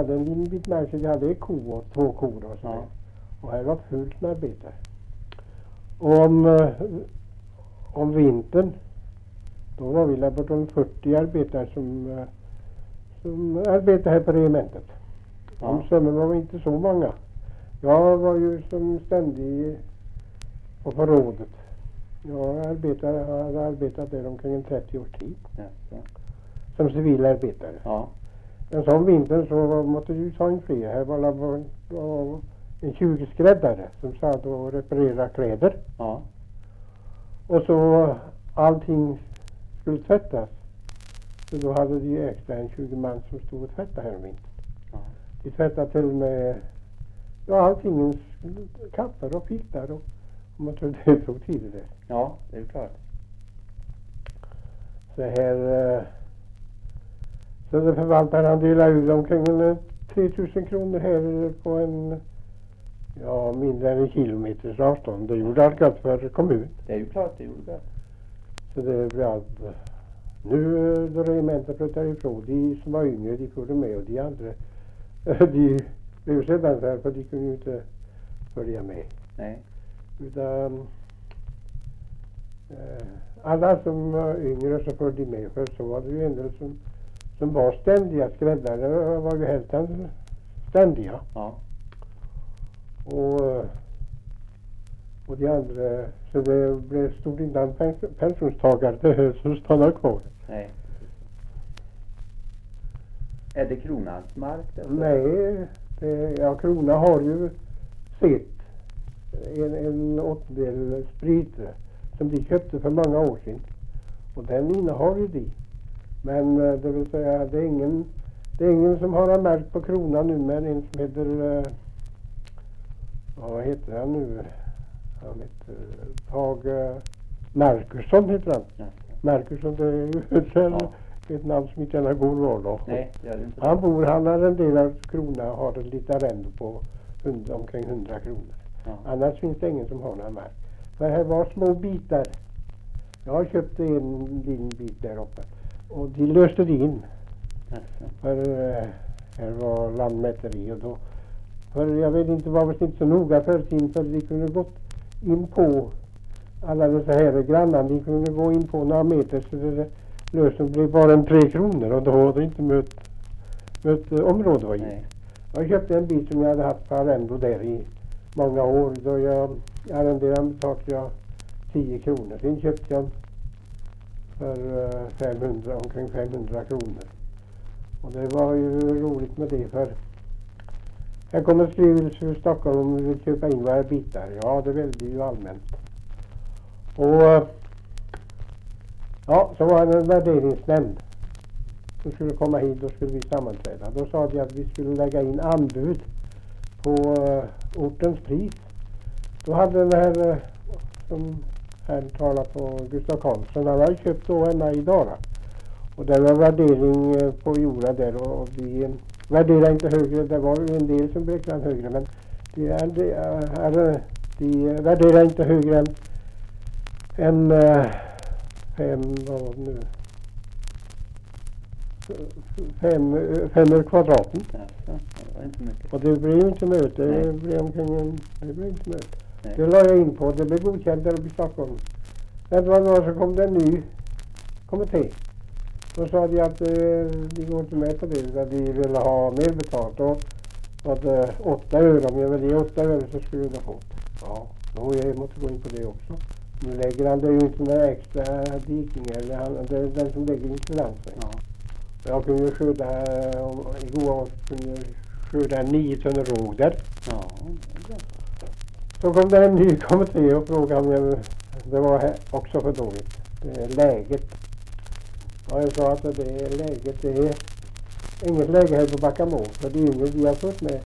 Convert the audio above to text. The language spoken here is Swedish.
hade en liten bit mark så vi hade en ko och 2 kor och så. Ja. Och här var fullt med arbetare. Och om vintern, då var vi där bortom 40 arbetare som arbetade här på regementet. Ja. Om sommaren var vi inte så många. Jag var ju som ständig på förrådet. Jag hade arbetat där omkring 30 års tid. Ja. Ja. Som civilarbetare. Ja. En sån vinter så måste du ta in fler. Här var en 20 skräddare som satt och reparerade kläder. Ja. Och så allting skulle tvättas. Så då hade de extra en 20 man som stod och tvättade här om vintern. Ja. De tvättade till med allting, kappar och filtar och man tror det tog tid det. Ja, det är klart. Så här så det förvaltaren han delade ut omkring 3000 kronor här på en mindre än en kilometers avstånd. Det gjorde allt gott för kommun. Det är ju klart, det gjorde det. Så det blev allt. Nu då regementet flyttade ifrån, de som var yngre de kunde med och de andra de blev sedan så här för de kunde ju inte följa med. Nej. Utan alla som var yngre så följde med, för så var det ju en del som var ständiga skräddare, var ju helt ständiga. Ja. Och de andra, så det stod innan pensionstagare som stannade kvar. Nej. Är det kronans mark? Nej, Krona har ju sitt en 8-del sprit som de köpte för många år sedan. Och den innehar ju de. Men det vill säga det är ingen som har en märk på Kronan nu, men en som heter vad heter han nu? Han heter Tage Markusson heter han. Ja. Markusson, det är ju ett namn som inte gärna går vardag. Nej, det är det inte. Han har en del av Krona, har en lite arrende på omkring 100 kronor. Ja. Annars finns det ingen som har någon mark. För här var små bitar. Jag köpte en liten bit där uppe. Och de löste det in. Ja. För här var landmäteri och då. För jag vet inte, var det inte så noga för sin, för de kunde gått in på alla dessa här grannar. De kunde gå in på några meter så det lösen blev bara en 3 kronor och då hade det inte mött område var i. Nej. Jag köpte en bit som jag hade haft på arrendo där i många år. Då jag arrenderade betalade jag 10 kronor. Sen köpte jag för omkring 500 kronor. Och det var ju roligt med det, för här kommer skrivelse för Stockholm om vi vill köpa in våra bitar. Ja, det välde ju allmänt. Och så var det en värderingsnämnd som skulle komma hit, då skulle vi sammanträda. Då sa de att vi skulle lägga in anbud på ortens pris. Då hade den här som här talar på Gustav Karlsson, han hade köpt då hemma i Dara. Och det var värdering på jorda där och de värderade inte högre, det var ju en del som beräknade högre, men de värderade inte högre än 5 kvadraten. Ja, det var inte mycket. Och det blev inte möte, det blev inte möte. Det la jag in på, det blev godkänt där uppe i Stockholm. Det var några så kom det en ny kommitté. Då sa de att de går inte med på det, utan de ville ha mer betalt. Och var det 8 öre, om jag vill ge 8 öre så skulle jag få. Ja, då jag måste gå in på det också. Nu lägger han det ju inte några extra dikningar, det är den som lägger insulansen. Ja. Jag kunde ju skörda, igår kunde jag skörda 9 ton råg där. Ja. Så kom det en ny kommitté och frågade om det var också för dåligt. Det är läget. Och jag sa att det är läget, det är inget läge här på Backamo. För det yngre de har fått med